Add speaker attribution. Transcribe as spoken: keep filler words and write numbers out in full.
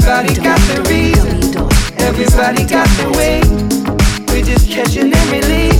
Speaker 1: Everybody got the reason, everybody got the way. We're just catching and release.